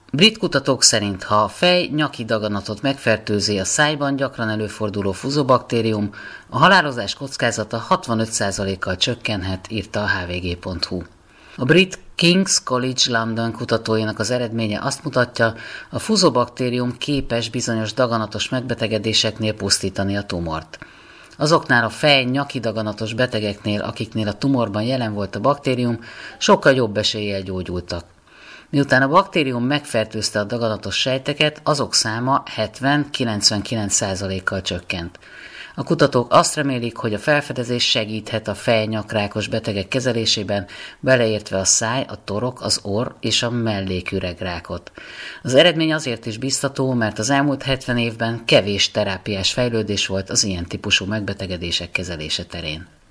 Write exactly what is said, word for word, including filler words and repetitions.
Brit kutatók szerint, ha a fej-nyaki daganatot megfertőzi a szájban gyakran előforduló fuzobaktérium, a halálozás kockázata hatvanöt százalékkal csökkenhet, írta a há vé gé pont hú. A brit King's College London kutatóinak az eredménye azt mutatja, a fuzobaktérium képes bizonyos daganatos megbetegedéseknél pusztítani a tumort. Azoknál a fej-nyaki daganatos betegeknél, akiknél a tumorban jelen volt a baktérium, sokkal jobb eséllyel gyógyultak. Miután a baktérium megfertőzte a daganatos sejteket, azok száma hetven-kilencvenkilenc százalékkal csökkent. A kutatók azt remélik, hogy a felfedezés segíthet a fej-nyakrákos betegek kezelésében, beleértve a száj, a torok, az orr és a melléküregrákot. Az eredmény azért is biztató, mert az elmúlt hetven évben kevés terápiás fejlődés volt az ilyen típusú megbetegedések kezelése terén.